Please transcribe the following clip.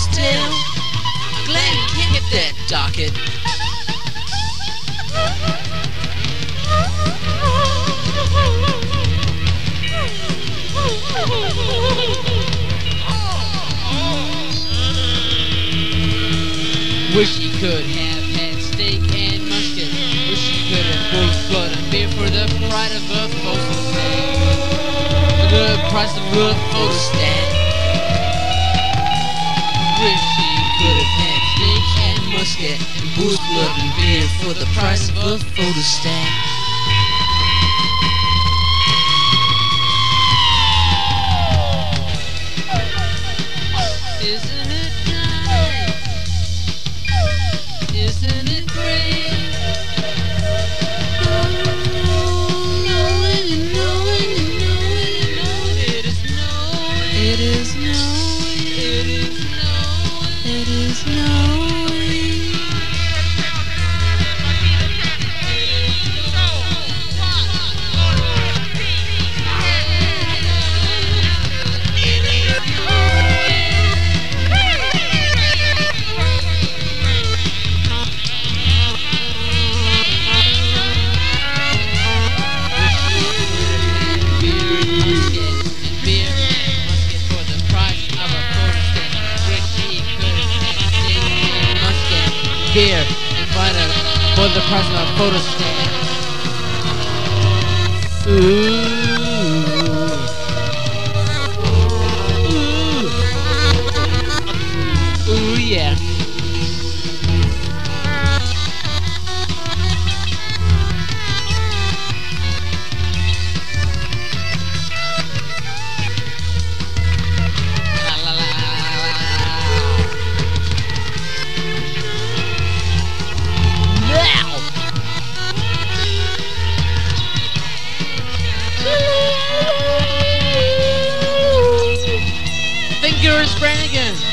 still. I'm glad he kept that docket. Wish he could have had steak and musket. Wish he could have boiled blood and beer for the pride of a photostat. For the price of a photostat. Wish he could have had steak and musket and boiled blood and beer for the price of a photostat. Isn't it nice? Isn't it great? Knowing and knowing and knowing and knowing it is knowing. It is knowing. It is knowing. It is knowing. Beer and butter for the price of a photostat. Ooh. Ooh, yeah. Fingers Brannigan.